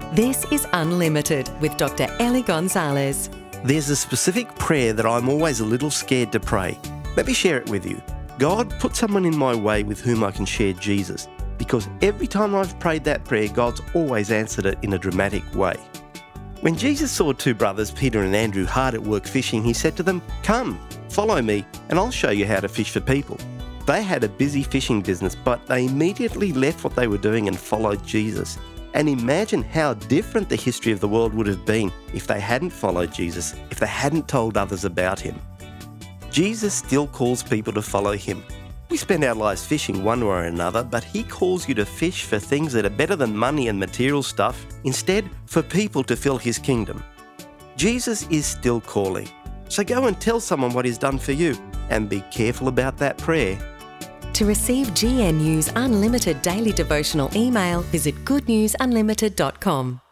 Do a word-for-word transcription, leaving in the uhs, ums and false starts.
This is Unlimited with Doctor Ellie Gonzalez. There's a specific prayer that I'm always a little scared to pray. Let me share it with you. God, put someone in my way with whom I can share Jesus, because every time I've prayed that prayer, God's always answered it in a dramatic way. When Jesus saw two brothers, Peter and Andrew, hard at work fishing, he said to them, "Come, follow me, and I'll show you how to fish for people." They had a busy fishing business, but they immediately left what they were doing and followed Jesus. And imagine how different the history of the world would have been if they hadn't followed Jesus, if they hadn't told others about him. Jesus still calls people to follow him. We spend our lives fishing one way or another, but he calls you to fish for things that are better than money and material stuff, instead for people to fill his kingdom. Jesus is still calling. So go and tell someone what he's done for you, and be careful about that prayer. To receive G N U's Unlimited daily devotional email, visit good news unlimited dot com.